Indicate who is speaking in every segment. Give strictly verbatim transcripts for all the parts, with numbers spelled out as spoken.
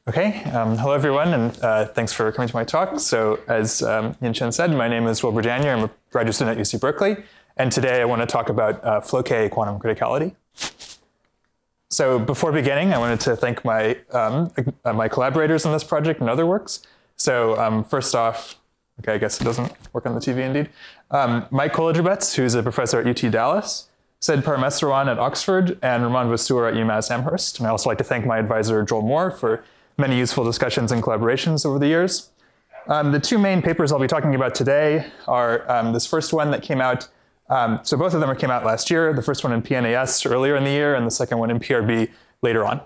Speaker 1: Okay, um, hello everyone, and uh, thanks for coming to my talk. So as um, Yin-Chen said, my name is Wilbur Danier. I'm a graduate student at U C Berkeley, and today I want to talk about uh, Floquet quantum criticality. So before beginning, I wanted to thank my, um, uh, my collaborators on this project and other works. So um, first off, okay, I guess it doesn't work on the T V indeed. Um, Mike Kolodrobets, who's a professor at U T Dallas, Sid Parameswaran at Oxford, and Raman Vasoor at UMass Amherst. And I also like to thank my advisor, Joel Moore, for many useful discussions and collaborations over the years. Um, the two main papers I'll be talking about today are um, this first one that came out, um, so both of them came out last year, the first one in P N A S earlier in the year, and the second one in P R B later on.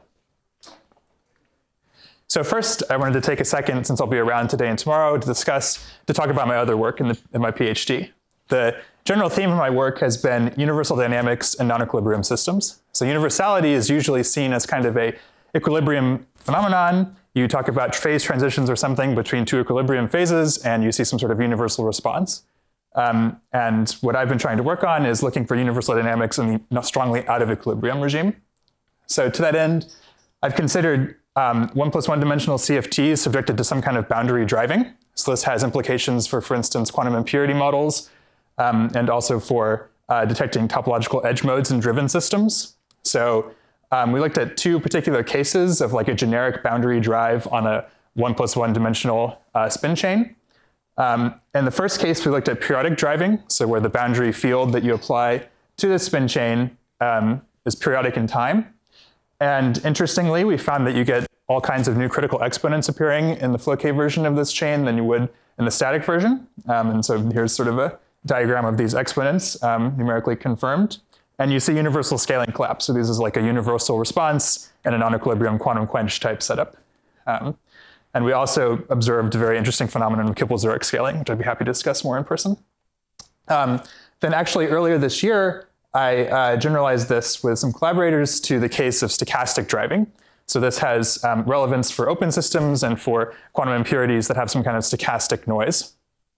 Speaker 1: So first, I wanted to take a second, since I'll be around today and tomorrow, to discuss, to talk about my other work in, the, in my PhD. The general theme of my work has been universal dynamics and non-equilibrium systems. So universality is usually seen as kind of a equilibrium phenomenon. You talk about phase transitions or something between two equilibrium phases, and you see some sort of universal response. Um, and what I've been trying to work on is looking for universal dynamics in the strongly out of equilibrium regime. So to that end, I've considered um, one plus one dimensional C F Ts subjected to some kind of boundary driving. So this has implications for, for instance, quantum impurity models, um, and also for uh, detecting topological edge modes in driven systems. So Um, we looked at two particular cases of like a generic boundary drive on a one plus one dimensional uh, spin chain. Um, in the first case, we looked at periodic driving, so where the boundary field that you apply to the spin chain um, is periodic in time. And interestingly, we found that you get all kinds of new critical exponents appearing in the Floquet version of this chain than you would in the static version. Um, and so here's sort of a diagram of these exponents um, numerically confirmed. And you see universal scaling collapse. So this is like a universal response and a non-equilibrium quantum quench type setup. Um, and we also observed a very interesting phenomenon of Kibble-Zurich scaling, which I'd be happy to discuss more in person. Um, then actually earlier this year, I uh, generalized this with some collaborators to the case of stochastic driving. So this has um, relevance for open systems and for quantum impurities that have some kind of stochastic noise.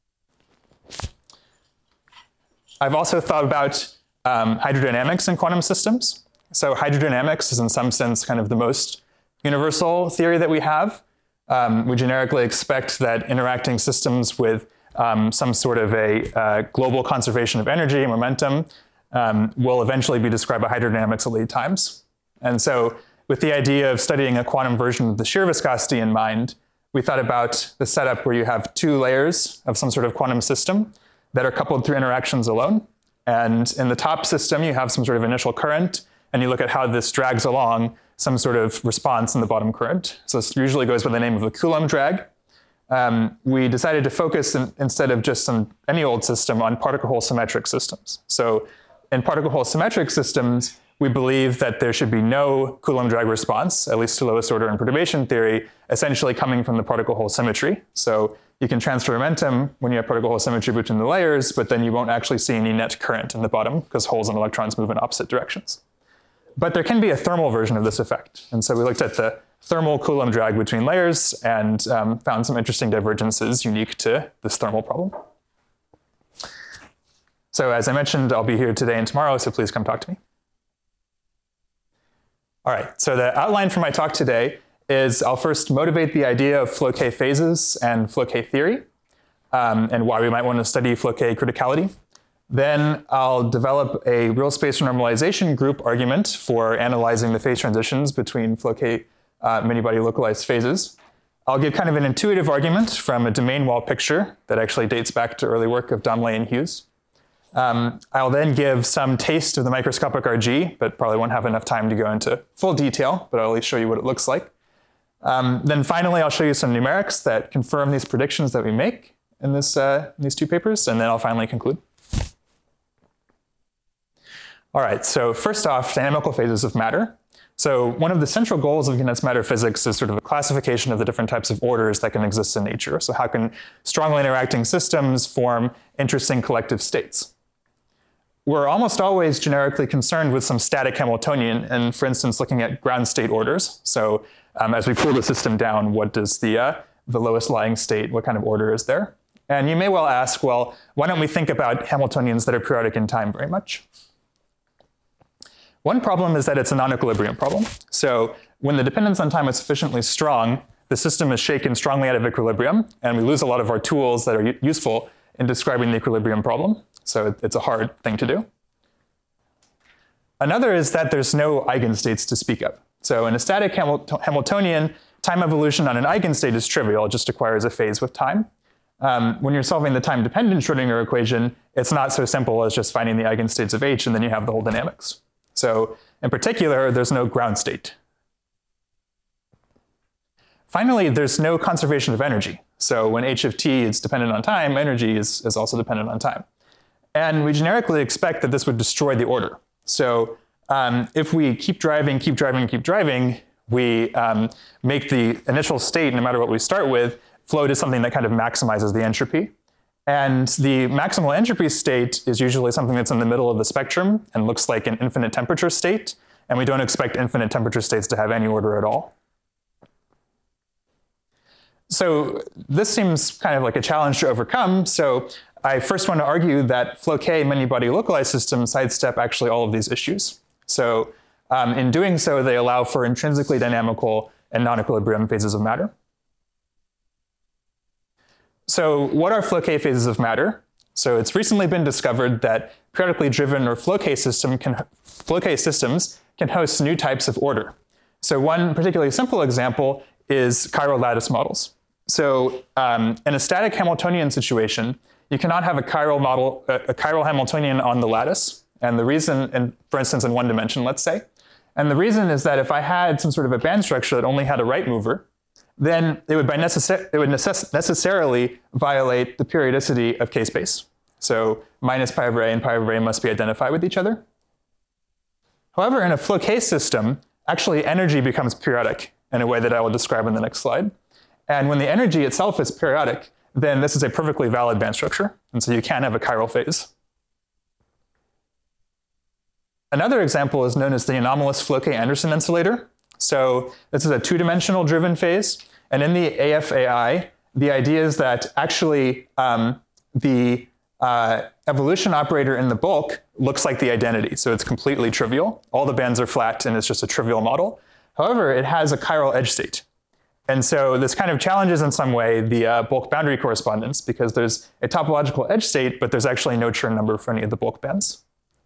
Speaker 1: I've also thought about Um, hydrodynamics in quantum systems. So hydrodynamics is in some sense kind of the most universal theory that we have. Um, we generically expect that interacting systems with um, some sort of a uh, global conservation of energy and momentum um, will eventually be described by hydrodynamics at lead times. And so with the idea of studying a quantum version of the shear viscosity in mind, we thought about the setup where you have two layers of some sort of quantum system that are coupled through interactions alone. And in the top system, you have some sort of initial current, and you look at how this drags along some sort of response in the bottom current. So this usually goes by the name of a Coulomb drag. Um, we decided to focus in, instead of just on any old system on particle hole symmetric systems. So in particle hole symmetric systems, we believe that there should be no Coulomb drag response, at least to lowest order in perturbation theory, essentially coming from the particle hole symmetry. So you can transfer momentum when you have particle hole symmetry between the layers, but then you won't actually see any net current in the bottom because holes and electrons move in opposite directions. But there can be a thermal version of this effect. And so we looked at the thermal Coulomb drag between layers and um, found some interesting divergences unique to this thermal problem. So as I mentioned, I'll be here today and tomorrow, so please come talk to me. All right, so the outline for my talk today is I'll first motivate the idea of Floquet phases and Floquet theory, um, and why we might want to study Floquet criticality. Then I'll develop a real space normalization group argument for analyzing the phase transitions between Floquet uh, many-body localized phases. I'll give kind of an intuitive argument from a domain wall picture that actually dates back to early work of Damle and Hughes. Um, I'll then give some taste of the microscopic R G, but probably won't have enough time to go into full detail, but I'll at least show you what it looks like. Um, then finally, I'll show you some numerics that confirm these predictions that we make in this, uh, these two papers, and then I'll finally conclude. All right, so first off, dynamical phases of matter. So one of the central goals of condensed matter physics is sort of a classification of the different types of orders that can exist in nature. So how can strongly interacting systems form interesting collective states? We're almost always generically concerned with some static Hamiltonian, and for instance, looking at ground state orders. So um, as we cool the system down, what does the, uh, the lowest lying state, what kind of order is there? And you may well ask, well, why don't we think about Hamiltonians that are periodic in time very much? One problem is that it's a non-equilibrium problem. So when the dependence on time is sufficiently strong, the system is shaken strongly out of equilibrium, and we lose a lot of our tools that are useful in describing the equilibrium problem. So it's a hard thing to do. Another is that there's no eigenstates to speak of. So in a static Hamiltonian, time evolution on an eigenstate is trivial. It just acquires a phase with time. Um, when you're solving the time-dependent Schrodinger equation, it's not so simple as just finding the eigenstates of H, and then you have the whole dynamics. So in particular, there's no ground state. Finally, there's no conservation of energy. So when H of t is dependent on time, energy is, is also dependent on time. And we generically expect that this would destroy the order. So um, if we keep driving, keep driving, keep driving, we um, make the initial state, no matter what we start with, flow to something that kind of maximizes the entropy. And the maximal entropy state is usually something that's in the middle of the spectrum and looks like an infinite temperature state. And we don't expect infinite temperature states to have any order at all. So this seems kind of like a challenge to overcome. So I first want to argue that flow K many-body localized systems sidestep actually all of these issues. So um, in doing so, they allow for intrinsically dynamical and non-equilibrium phases of matter. So what are flow K phases of matter? So it's recently been discovered that periodically driven or flow K system can, flow K systems can host new types of order. So one particularly simple example is chiral lattice models. So um, in a static Hamiltonian situation, you cannot have a chiral model, a chiral Hamiltonian on the lattice. And the reason, and for instance, in one dimension, let's say. And the reason is that if I had some sort of a band structure that only had a right mover, then it would, by necess it would necess necessarily violate the periodicity of K-space. So minus pi over A and pi over A must be identified with each other. However, in a flow K system, actually energy becomes periodic in a way that I will describe in the next slide. And when the energy itself is periodic, then this is a perfectly valid band structure. And so you can have a chiral phase. Another example is known as the anomalous flow K Anderson insulator. So this is a two-dimensional driven phase. And in the A F A I, the idea is that actually um, the uh, evolution operator in the bulk looks like the identity. So it's completely trivial. All the bands are flat, and it's just a trivial model. However, it has a chiral edge state. And so this kind of challenges in some way the uh, bulk boundary correspondence, because there's a topological edge state, but there's actually no Chern number for any of the bulk bands.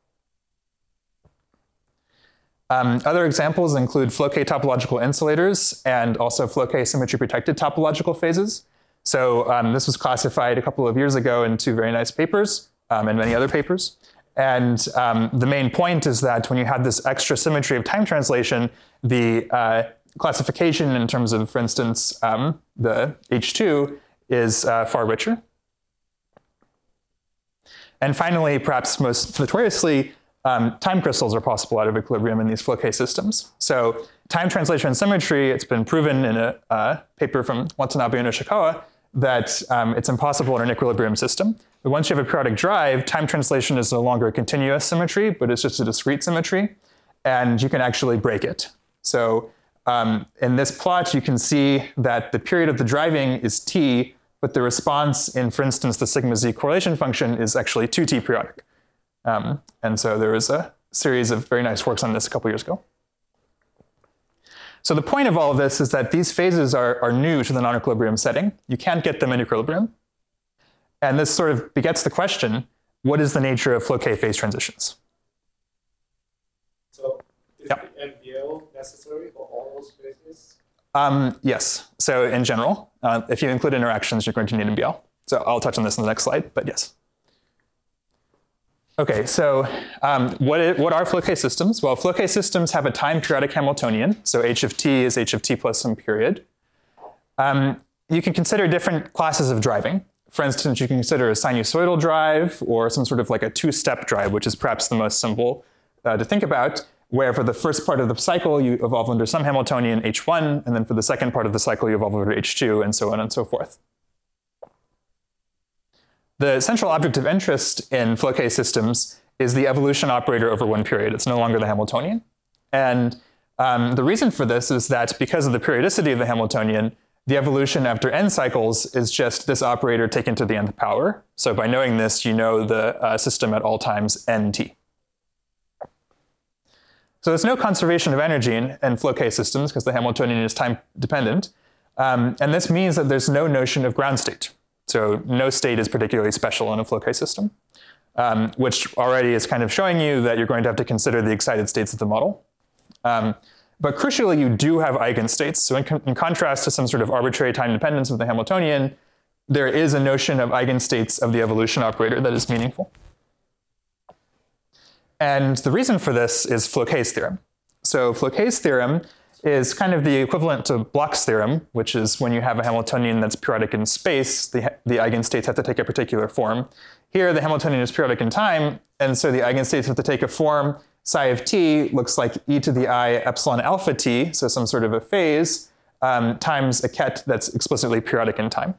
Speaker 1: Um, other examples include flow K topological insulators and also flow K symmetry protected topological phases. So um, this was classified a couple of years ago in two very nice papers um, and many other papers. And um, the main point is that when you have this extra symmetry of time translation, the uh, classification in terms of, for instance, um, the H two is uh, far richer. And finally, perhaps most notoriously, um, time crystals are possible out of equilibrium in these flow K systems. So time translation symmetry, it's been proven in a uh, paper from Watanabe and Ishikawa that um, it's impossible in an equilibrium system. But once you have a periodic drive, time translation is no longer a continuous symmetry, but it's just a discrete symmetry, and you can actually break it. So um, in this plot, you can see that the period of the driving is t, but the response in, for instance, the sigma z correlation function is actually two t periodic. Um, and so there was a series of very nice works on this a couple years ago. So the point of all of this is that these phases are, are new to the non-equilibrium setting. You can't get them in equilibrium. And this sort of begets the question, what is the nature of flow K phase transitions?
Speaker 2: So is
Speaker 1: yeah.
Speaker 2: the M B L necessary for all those phases?
Speaker 1: Um, yes. So in general, uh, if you include interactions, you're going to need M B L. So I'll touch on this in the next slide, but yes. Okay, so um, what, is, what are flow K systems? Well, flow K systems have a time periodic Hamiltonian. So H of t is H of t plus some period. Um, you can consider different classes of driving. For instance, you can consider a sinusoidal drive or some sort of like a two-step drive, which is perhaps the most simple uh, to think about, where for the first part of the cycle, you evolve under some Hamiltonian H one, and then for the second part of the cycle, you evolve under H two, and so on and so forth. The central object of interest in flow K systems is the evolution operator over one period. It's no longer the Hamiltonian. And um, the reason for this is that because of the periodicity of the Hamiltonian, the evolution after n cycles is just this operator taken to the nth power. So by knowing this, you know the uh, system at all times nt. So there's no conservation of energy in, in flow K systems because the Hamiltonian is time dependent. Um, and this means that there's no notion of ground state. So no state is particularly special in a Floquet system, um, which already is kind of showing you that you're going to have to consider the excited states of the model. Um, but crucially, you do have eigenstates. So in, in contrast to some sort of arbitrary time dependence with the Hamiltonian, there is a notion of eigenstates of the evolution operator that is meaningful. And the reason for this is Floquet's theorem. So Floquet's theorem is kind of the equivalent to Bloch's theorem, which is when you have a Hamiltonian that's periodic in space, the, the eigenstates have to take a particular form. Here, the Hamiltonian is periodic in time, and so the eigenstates have to take a form. Psi of t looks like e to the I epsilon alpha t, so some sort of a phase, um, times a ket that's explicitly periodic in time.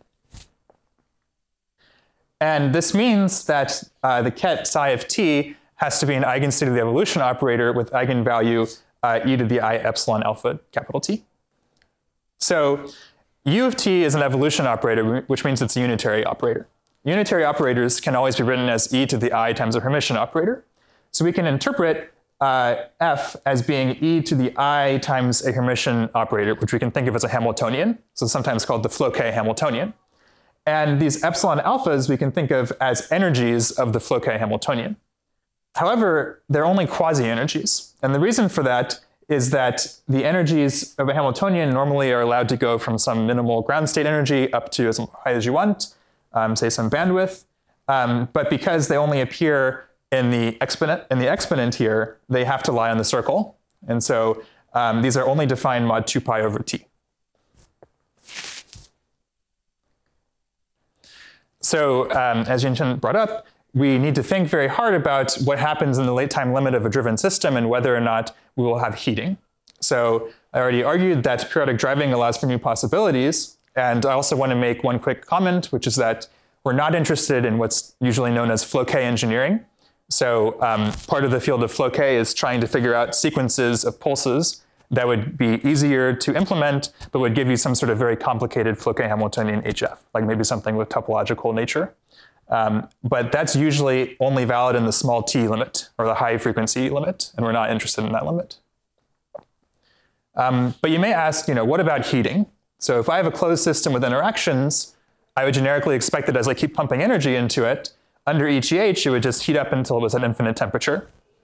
Speaker 1: And this means that uh, the ket psi of t has to be an eigenstate of the evolution operator with eigenvalue uh, e to the I epsilon alpha capital T. So u of t is an evolution operator, which means it's a unitary operator. Unitary operators can always be written as e to the I times a Hermitian operator. So we can interpret uh, f as being e to the I times a Hermitian operator, which we can think of as a Hamiltonian. So it's sometimes called the Floquet Hamiltonian. And these epsilon alphas we can think of as energies of the Floquet Hamiltonian. However, they're only quasi-energies. And the reason for that is that the energies of a Hamiltonian normally are allowed to go from some minimal ground state energy up to as high as you want, um, say some bandwidth. Um, but because they only appear in the exponent, in the exponent here, they have to lie on the circle. And so um, these are only defined mod two pi over t. So um, as Yinchen brought up, we need to think very hard about what happens in the late time limit of a driven system and whether or not we will have heating. So I already argued that periodic driving allows for new possibilities. And I also want to make one quick comment, which is that we're not interested in what's usually known as Floquet engineering. So um, part of the field of Floquet is trying to figure out sequences of pulses that would be easier to implement, but would give you some sort of very complicated Floquet Hamiltonian H F, like maybe something with topological nature. Um, but that's usually only valid in the small t limit, or the high frequency limit, and we're not interested in that limit. Um, but you may ask, you know, what about heating? So if I have a closed system with interactions, I would generically expect that as I keep pumping energy into it, under E G H, it would just heat up until it was at infinite temperature.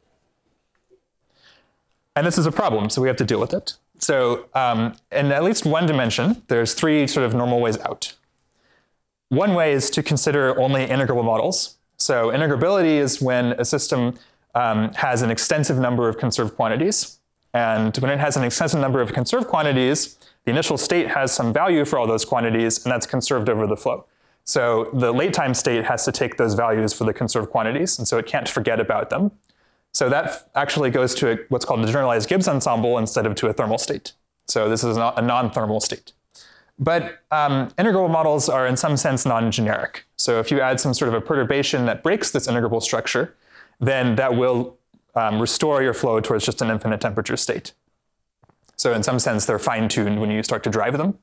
Speaker 1: And this is a problem, so we have to deal with it. So um, in at least one dimension, there's three sort of normal ways out. One way is to consider only integrable models. So integrability is when a system um, has an extensive number of conserved quantities. And when it has an extensive number of conserved quantities, the initial state has some value for all those quantities, and that's conserved over the flow. So the late time state has to take those values for the conserved quantities, and so it can't forget about them. So that actually goes to a, what's called a generalized Gibbs ensemble instead of to a thermal state. So this is not a non-thermal state. But um, integrable models are in some sense non-generic. So if you add some sort of a perturbation that breaks this integrable structure, then that will um, restore your flow towards just an infinite temperature state. So in some sense, they're fine-tuned when you start to drive them.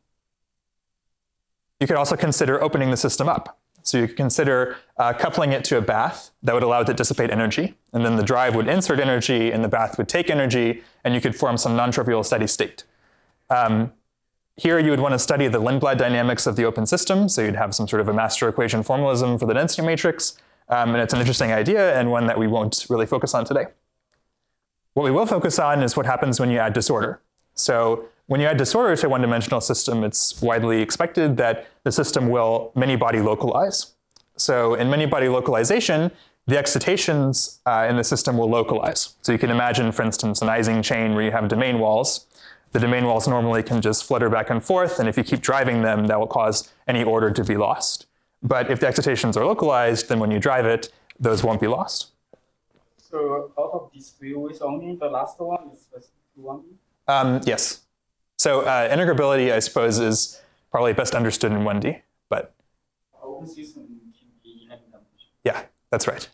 Speaker 1: You could also consider opening the system up. So you could consider uh, coupling it to a bath that would allow it to dissipate energy, and then the drive would insert energy, and the bath would take energy, and you could form some non-trivial steady state. Um, here you would want to study the Lindblad dynamics of the open system, so you'd have some sort of a master equation formalism for the density matrix, um, and it's an interesting idea, and one that we won't really focus on today. What we will focus on is what happens when you add disorder. So when you add disorder to a one-dimensional system, it's widely expected that the system will many-body localize. So in many-body localization, the excitations uh, in the system will localize. So you can imagine, for instance, an Ising chain where you have domain walls. The domain walls normally can just flutter back and forth, and if you keep driving them, that will cause any order to be lost. But if the excitations are localized, then when you drive it, those won't be lost.
Speaker 3: So out of these three ways, only the last one is specific to one D?
Speaker 1: Um, yes. So uh, integrability, I suppose, is probably best understood in one D, but
Speaker 3: open system can be in
Speaker 1: yeah, that's right.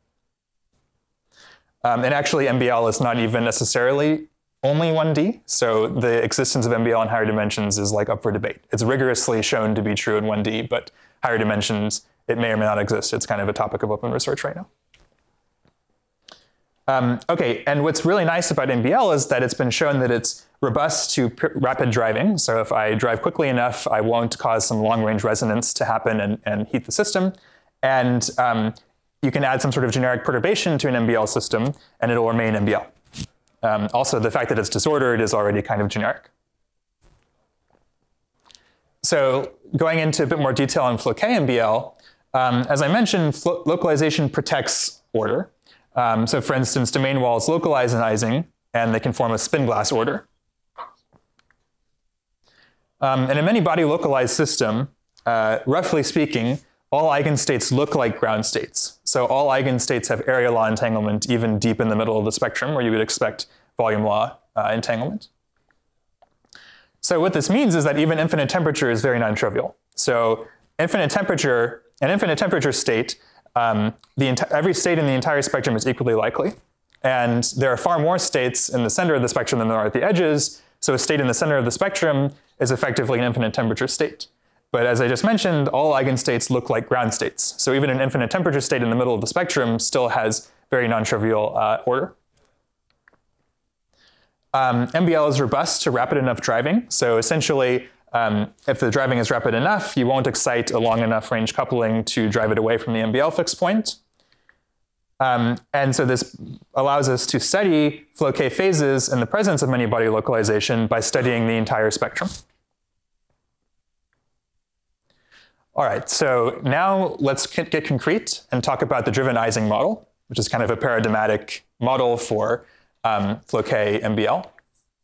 Speaker 1: Um, and actually, M B L is not even necessarily only one D. So the existence of M B L in higher dimensions is like up for debate. It's rigorously shown to be true in one D, but higher dimensions, it may or may not exist. It's kind of a topic of open research right now. Um, okay, and what's really nice about M B L is that it's been shown that it's robust to rapid driving. So if I drive quickly enough, I won't cause some long-range resonance to happen and, and heat the system. And um, you can add some sort of generic perturbation to an M B L system, and it'll remain M B L. Um, also, the fact that it's disordered is already kind of generic. So going into a bit more detail on Floquet M B L, um, as I mentioned, localization protects order. Um, so for instance, domain walls localize in Ising, and they can form a spin glass order. Um, in a many-body localized system, uh, roughly speaking, all eigenstates look like ground states. So all eigenstates have area law entanglement even deep in the middle of the spectrum, where you would expect volume law uh, entanglement. So what this means is that even infinite temperature is very non-trivial. So infinite temperature, an infinite temperature state, um, the every state in the entire spectrum is equally likely. And there are far more states in the center of the spectrum than there are at the edges. So a state in the center of the spectrum is effectively an infinite temperature state. But as I just mentioned, all eigenstates look like ground states. So even an infinite temperature state in the middle of the spectrum still has very non-trivial uh, order. Um, M B L is robust to rapid enough driving. So essentially, um, if the driving is rapid enough, you won't excite a long enough range coupling to drive it away from the M B L fixed point. Um, and so this allows us to study Floquet phases in the presence of many-body localization by studying the entire spectrum. All right, so now let's get concrete and talk about the driven Ising model, which is kind of a paradigmatic model for um, Floquet M B L.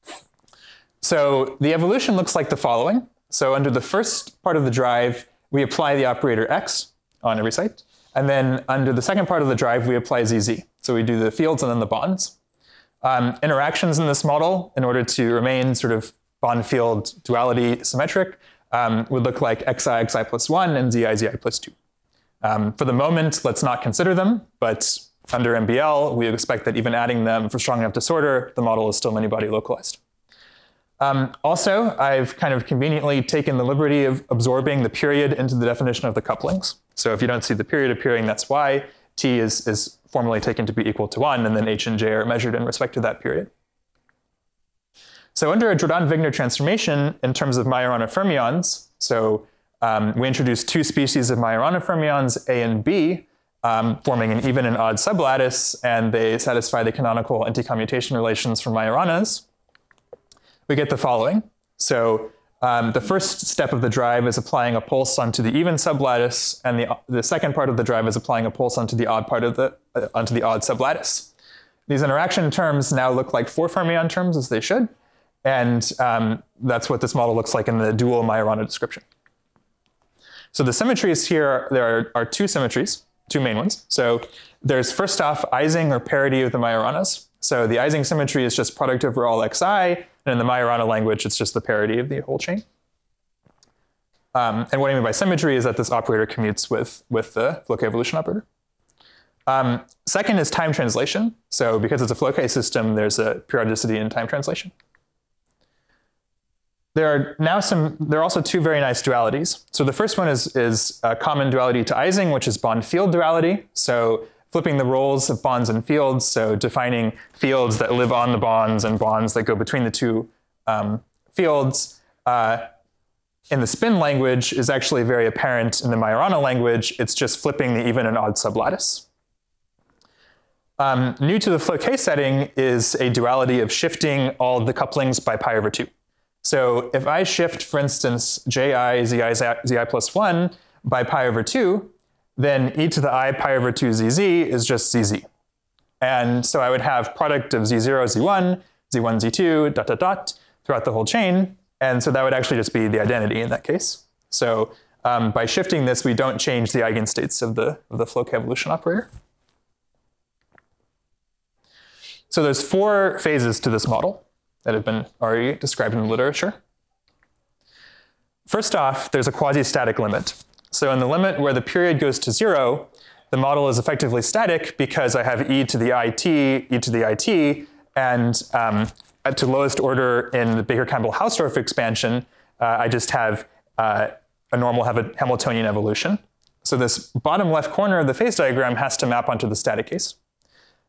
Speaker 1: So the evolution looks like the following. So under the first part of the drive, we apply the operator X on every site. And then under the second part of the drive, we apply Z Z. So we do the fields and then the bonds. Um, interactions in this model, in order to remain sort of bond-field duality symmetric, um, would look like Xi, Xi plus one, and Zi, Zi plus two. Um, for the moment, let's not consider them, but under M B L, we expect that even adding them for strong enough disorder, the model is still many-body localized. Um, also, I've kind of conveniently taken the liberty of absorbing the period into the definition of the couplings. So if you don't see the period appearing, that's why T is, is formally taken to be equal to one, and then H and J are measured in respect to that period. So under a Jordan-Wigner transformation, in terms of Majorana fermions, so um, we introduce two species of Majorana fermions, A and B, um, forming an even and odd sublattice, and they satisfy the canonical anti-commutation relations for Majoranas. We get the following. So um, the first step of the drive is applying a pulse onto the even sublattice, and the, the second part of the drive is applying a pulse onto the odd part of the, uh, onto the odd sublattice. These interaction terms now look like four fermion terms, as they should, and um, that's what this model looks like in the dual Majorana description. So the symmetries here, there are, are two symmetries, two main ones. So there's first off Ising or parity of the Majoranas. So the Ising symmetry is just product over all Xi, and in the Majorana language, it's just the parity of the whole chain. Um, and what I mean by symmetry is that this operator commutes with, with the Floquet evolution operator. Um, second is time translation. So because it's a Floquet system, there's a periodicity in time translation. There are now some, there are also two very nice dualities. So the first one is, is a common duality to Ising, which is bond-field duality. So flipping the roles of bonds and fields, so defining fields that live on the bonds and bonds that go between the two um, fields. Uh, in the spin language is actually very apparent in the Majorana language. It's just flipping the even and odd sublattice. Um, new to the Floquet setting is a duality of shifting all the couplings by pi over two. So if I shift, for instance, Ji, Zi, Zi plus one by pi over two, then e to the I pi over two zz is just zz. And so I would have product of z zero, z one, z one, z two, dot, dot, dot, throughout the whole chain. And so that would actually just be the identity in that case. So um, by shifting this, we don't change the eigenstates of the, of the Floquet evolution operator. So there's four phases to this model that have been already described in the literature. First off, there's a quasi-static limit. So in the limit where the period goes to zero, the model is effectively static because I have e to the it, e to the it, and um, to lowest order in the Baker-Campbell-Hausdorff expansion, uh, I just have uh, a normal Hamiltonian evolution. So this bottom left corner of the phase diagram has to map onto the static case.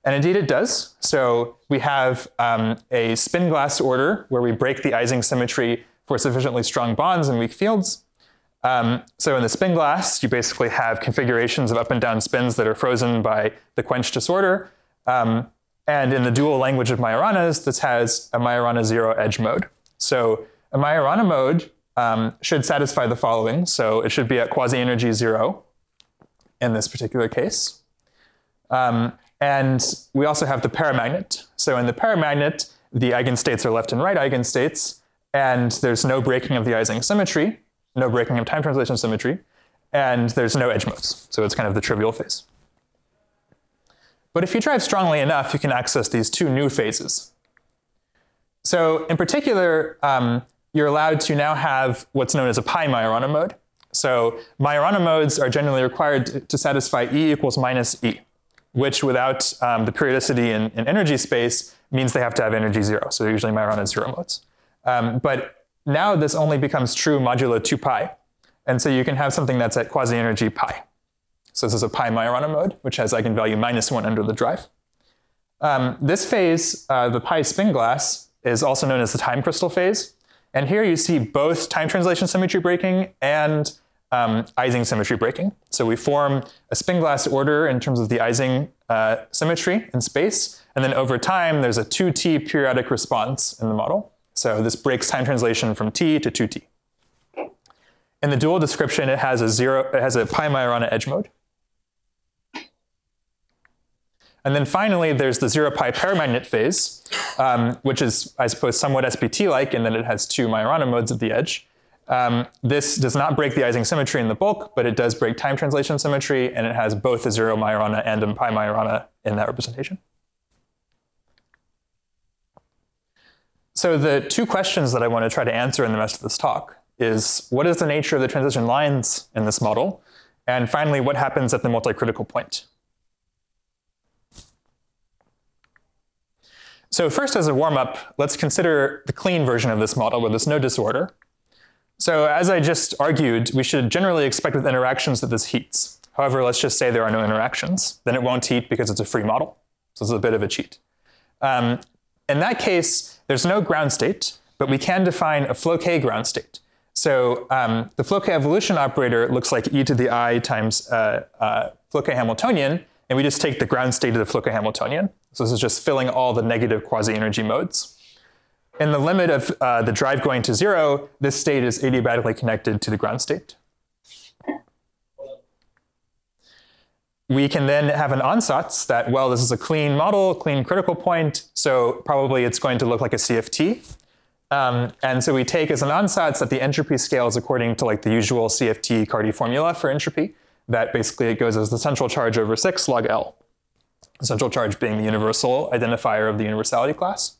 Speaker 1: And indeed it does. So we have um, a spin glass order where we break the Ising symmetry for sufficiently strong bonds and weak fields. Um, so in the spin glass, you basically have configurations of up and down spins that are frozen by the quench disorder. Um, and in the dual language of Majoranas, this has a Majorana zero edge mode. So a Majorana mode um, should satisfy the following. So it should be at quasi-energy zero in this particular case. Um, and we also have the paramagnet. So in the paramagnet, the eigenstates are left and right eigenstates, and there's no breaking of the Ising symmetry, no breaking of time translation symmetry, and there's no edge modes. So it's kind of the trivial phase. But if you drive strongly enough, you can access these two new phases. So in particular, um, you're allowed to now have what's known as a pi Majorana mode. So Majorana modes are generally required to, to satisfy E equals minus E, which without um, the periodicity in, in energy space means they have to have energy zero. So they're usually Majorana zero modes. Um, but now this only becomes true modulo two pi. And so you can have something that's at quasi-energy pi. So this is a pi Majorana mode, which has eigenvalue minus one under the drive. Um, this phase, uh, the pi spin glass, is also known as the time crystal phase. And here you see both time translation symmetry breaking and um, Ising symmetry breaking. So we form a spin glass order in terms of the Ising uh, symmetry in space. And then over time, there's a two T periodic response in the model. So this breaks time translation from T to two T. In the dual description, it has a zero, it has a pi Majorana edge mode. And then finally, there's the zero pi paramagnet phase, um, which is, I suppose, somewhat S P T-like in that it has two Majorana modes at the edge. Um, this does not break the Ising symmetry in the bulk, but it does break time translation symmetry, and it has both a zero Majorana and a pi Majorana in that representation. So the two questions that I want to try to answer in the rest of this talk is, what is the nature of the transition lines in this model? And finally, what happens at the multi-critical point? So first, as a warm-up, let's consider the clean version of this model where there's no disorder. So as I just argued, we should generally expect with interactions that this heats. However, let's just say there are no interactions. Then it won't heat because it's a free model. So it's a bit of a cheat. Um, in that case, there's no ground state, but we can define a flow k ground state. So um, the flow k evolution operator looks like e to the I times uh, uh, flow k Hamiltonian, and we just take the ground state of the flow k Hamiltonian. So this is just filling all the negative quasi-energy modes. In the limit of uh, the drive going to zero, this state is adiabatically connected to the ground state. We can then have an ansatz that, well, this is a clean model, clean critical point, so probably it's going to look like a C F T. Um, and so we take as an ansatz that the entropy scales according to like the usual C F T Cardy formula for entropy, that basically it goes as the central charge over six log L. The central charge being the universal identifier of the universality class.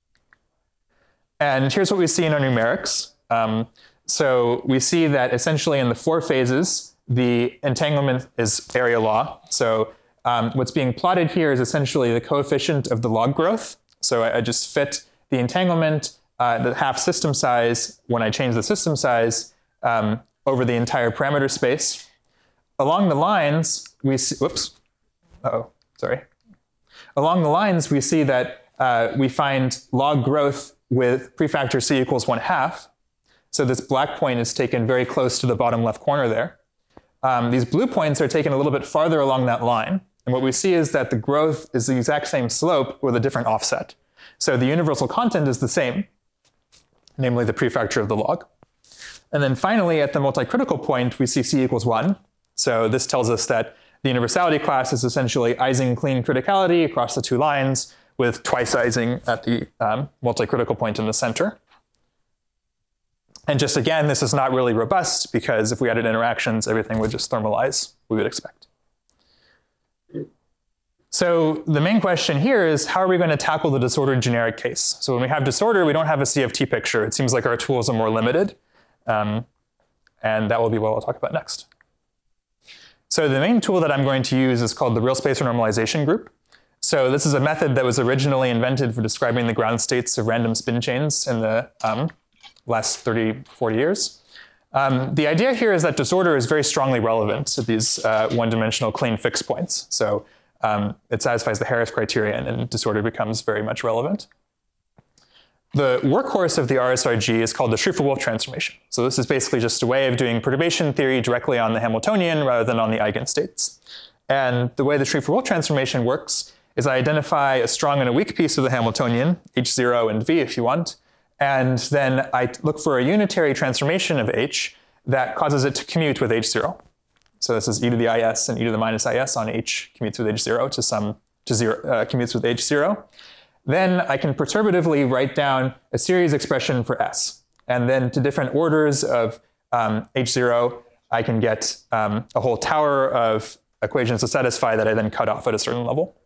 Speaker 1: And here's what we see in our numerics. Um, so we see that essentially in the four phases, the entanglement is area law. So um, what's being plotted here is essentially the coefficient of the log growth. So I, I just fit the entanglement, uh, the half system size, when I change the system size, um, over the entire parameter space. Along the lines, we see, whoops, uh-oh, sorry. Along the lines, we see that uh, we find log growth with prefactor c equals one half. So this black point is taken very close to the bottom left corner there. Um, these blue points are taken a little bit farther along that line. And what we see is that the growth is the exact same slope with a different offset. So the universal content is the same, namely the prefactor of the log. And then finally, at the multi-critical point, we see c equals one. So this tells us that the universality class is essentially Ising clean criticality across the two lines with twice Ising at the um, multi-critical point in the center. And just again, this is not really robust because if we added interactions, everything would just thermalize, we would expect. So the main question here is, how are we going to tackle the disordered generic case? So when we have disorder, we don't have a C F T picture. It seems like our tools are more limited. Um, and that will be what I'll talk about next. So the main tool that I'm going to use is called the real spacer normalization group. So this is a method that was originally invented for describing the ground states of random spin chains in the um, last thirty, forty years. Um, the idea here is that disorder is very strongly relevant to these uh, one-dimensional clean fixed points. So um, it satisfies the Harris criterion and disorder becomes very much relevant. The workhorse of the R S R G is called the Schrieffer-Wolff transformation. So this is basically just a way of doing perturbation theory directly on the Hamiltonian rather than on the eigenstates. And the way the Schrieffer-Wolff transformation works is I identify a strong and a weak piece of the Hamiltonian, H zero and V if you want, and then I look for a unitary transformation of H that causes it to commute with H zero. So this is e to the is and e to the minus is on H commutes with H zero to some to zero uh, commutes with H zero. Then I can perturbatively write down a series expression for S. And then to different orders of um, H zero, I can get um, a whole tower of equations to satisfy that I then cut off at a certain level.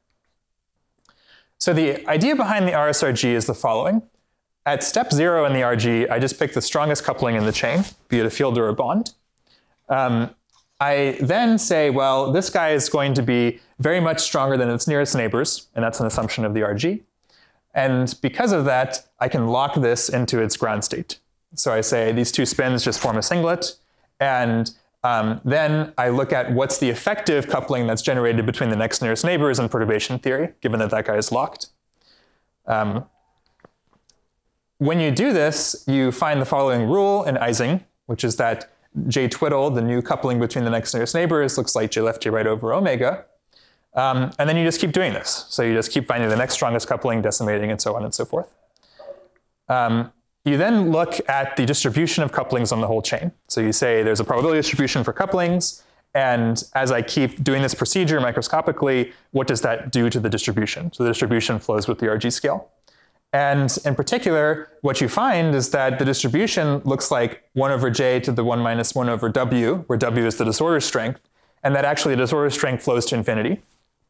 Speaker 1: So the idea behind the R S R G is the following. At step zero in the R G, I just pick the strongest coupling in the chain, be it a field or a bond. Um, I then say, well, this guy is going to be very much stronger than its nearest neighbors, and that's an assumption of the R G. And because of that, I can lock this into its ground state. So I say these two spins just form a singlet, and um, then I look at what's the effective coupling that's generated between the next nearest neighbors in perturbation theory, given that that guy is locked. Um, when you do this, you find the following rule in Ising, which is that J twiddle, the new coupling between the next nearest neighbors, looks like J left, J right over omega. Um, and then you just keep doing this. So you just keep finding the next strongest coupling, decimating, and so on and so forth. Um, you then look at the distribution of couplings on the whole chain. So you say there's a probability distribution for couplings, and as I keep doing this procedure microscopically, what does that do to the distribution? So the distribution flows with the R G scale. And in particular, what you find is that the distribution looks like one over j to the one minus one over w, where w is the disorder strength, and that actually the disorder strength flows to infinity.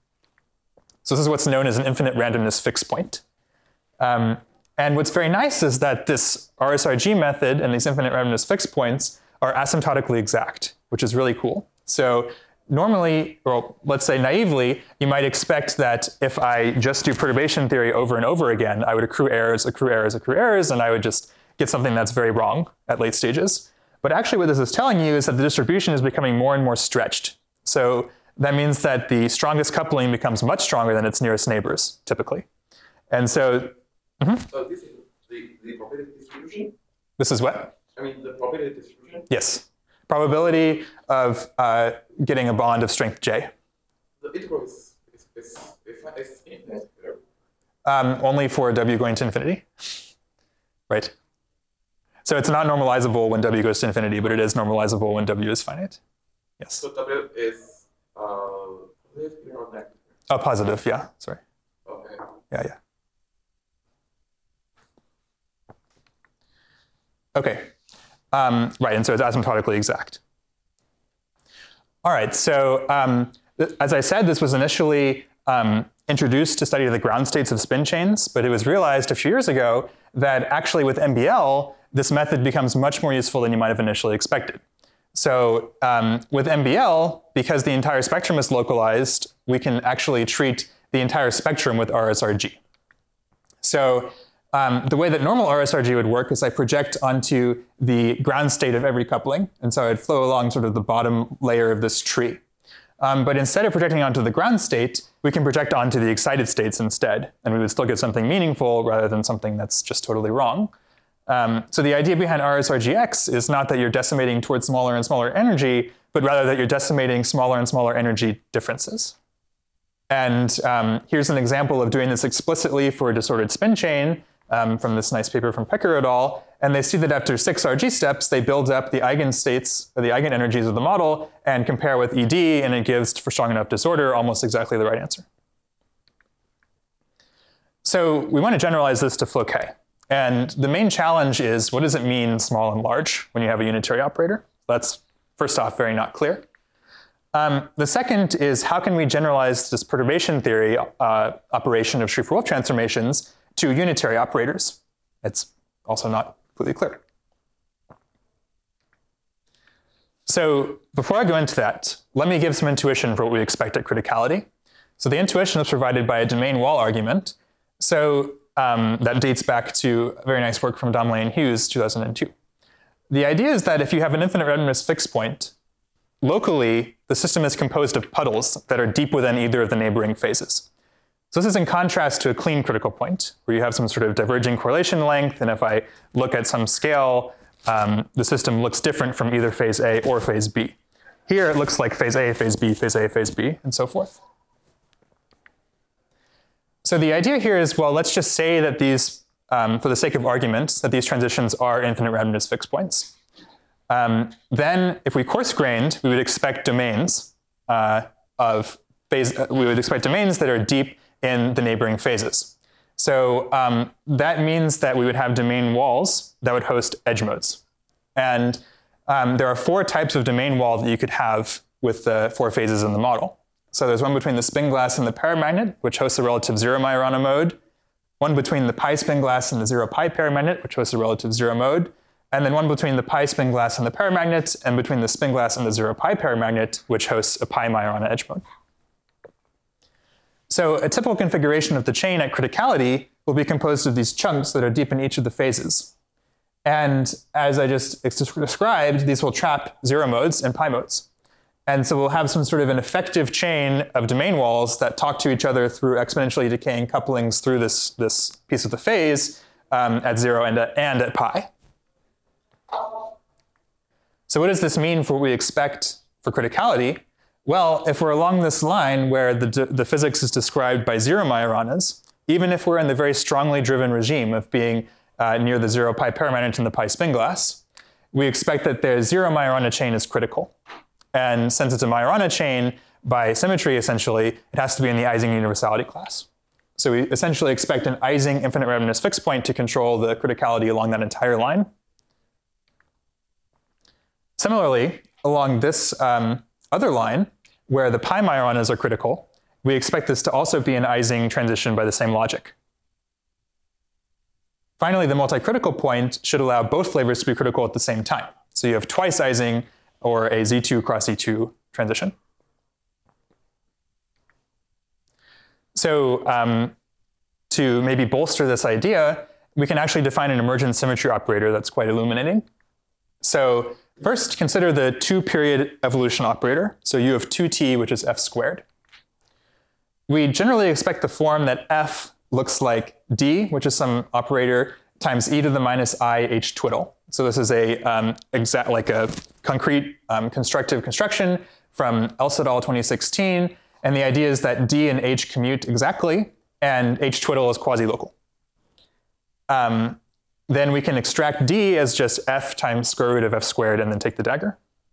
Speaker 1: So this is what's known as an infinite randomness fixed point. Um, and what's very nice is that this R S R G method and these infinite randomness fixed points are asymptotically exact, which is really cool. So normally, or let's say naively, you might expect that if I just do perturbation theory over and over again, I would accrue errors, accrue errors, accrue errors, and I would just get something that's very wrong at late stages. But actually what this is telling you is that the distribution is becoming more and more stretched. So that means that the strongest coupling becomes much stronger than its nearest neighbors, typically. And so, mm-hmm.
Speaker 4: So this is the, the probability distribution?
Speaker 1: This is what?
Speaker 4: I mean, the probability distribution?
Speaker 1: Yes. Probability of uh, getting a bond of strength J.
Speaker 4: The integral is, is, is, is infinite.
Speaker 1: Um, only for W going to infinity. Right. So it's not normalizable when W goes to infinity, but it is normalizable when W is finite. Yes.
Speaker 4: So W is uh, positive or negative?
Speaker 1: Oh, positive, yeah, sorry.
Speaker 4: Okay.
Speaker 1: Yeah, yeah. Okay, um, right, and so it's asymptotically exact. All right, so um, as I said, this was initially um, introduced to study the ground states of spin chains, but it was realized a few years ago that actually with M B L, this method becomes much more useful than you might have initially expected. So um, with M B L, because the entire spectrum is localized, we can actually treat the entire spectrum with R S R G. So um, the way that normal R S R G would work is I project onto the ground state of every coupling, and so I'd flow along sort of the bottom layer of this tree. Um, but instead of projecting onto the ground state, we can project onto the excited states instead, and we would still get something meaningful rather than something that's just totally wrong. Um, so the idea behind R S R G X is not that you're decimating towards smaller and smaller energy, but rather that you're decimating smaller and smaller energy differences. And um, here's an example of doing this explicitly for a disordered spin chain um, from this nice paper from Pecker et al. And they see that after six R G steps, they build up the eigenstates, or the eigenenergies of the model, and compare with E D, and it gives, for strong enough disorder, almost exactly the right answer. So we want to generalize this to flow K. And the main challenge is, what does it mean small and large when you have a unitary operator? That's, first off, very not clear. Um, the second is, how can we generalize this perturbation theory uh, operation of Schrieffer-Wolff transformations to unitary operators? It's also not completely clear. So before I go into that, let me give some intuition for what we expect at criticality. So the intuition is provided by a domain wall argument. So Um, that dates back to a very nice work from Domley and Hughes, two thousand two. The idea is that if you have an infinite randomness fixed point, locally, the system is composed of puddles that are deep within either of the neighboring phases. So this is in contrast to a clean critical point, where you have some sort of diverging correlation length, and if I look at some scale, um, the system looks different from either phase A or phase B. Here it looks like phase A, phase B, phase A, phase B, and so forth. So the idea here is, well, let's just say that these, um, for the sake of argument, that these transitions are infinite randomness fixed points. Um, then if we coarse-grained, we would expect domains uh, of phase, uh, we would expect domains that are deep in the neighboring phases. So um, that means that we would have domain walls that would host edge modes. And um, there are four types of domain wall that you could have with the four phases in the model. So there's one between the spin glass and the paramagnet, which hosts a relative zero Majorana mode, one between the pi spin glass and the zero pi paramagnet, which hosts a relative zero mode, and then one between the pi spin glass and the paramagnet, and between the spin glass and the zero pi paramagnet, which hosts a pi Majorana edge mode. So a typical configuration of the chain at criticality will be composed of these chunks that are deep in each of the phases. And as I just described, these will trap zero modes and pi modes. And so we'll have some sort of an effective chain of domain walls that talk to each other through exponentially decaying couplings through this, this piece of the phase um, at zero and at, and at pi. So what does this mean for what we expect for criticality? Well, if we're along this line where the, the physics is described by zero Majoranas, even if we're in the very strongly driven regime of being uh, near the zero pi paramagnet and the pi spin glass, we expect that the zero Majorana chain is critical. And since it's a Majorana chain, by symmetry, essentially, it has to be in the Ising universality class. So we essentially expect an Ising infinite randomness fixed point to control the criticality along that entire line. Similarly, along this um, other line, where the pi Majoranas are critical, we expect this to also be an Ising transition by the same logic. Finally, the multi-critical point should allow both flavors to be critical at the same time. So you have twice Ising or a Z two cross Z two transition. So um, to maybe bolster this idea, we can actually define an emergent symmetry operator that's quite illuminating. So first, consider the two-period evolution operator. So you have two t, which is f squared. We generally expect the form that f looks like d, which is some operator, times e to the minus I h twiddle. So this is a um, exact, like a concrete um, constructive construction from Else et al. twenty sixteen. And the idea is that d and h commute exactly, and h twiddle is quasi-local. Um, Then we can extract d as just f times square root of f squared and then take the dagger.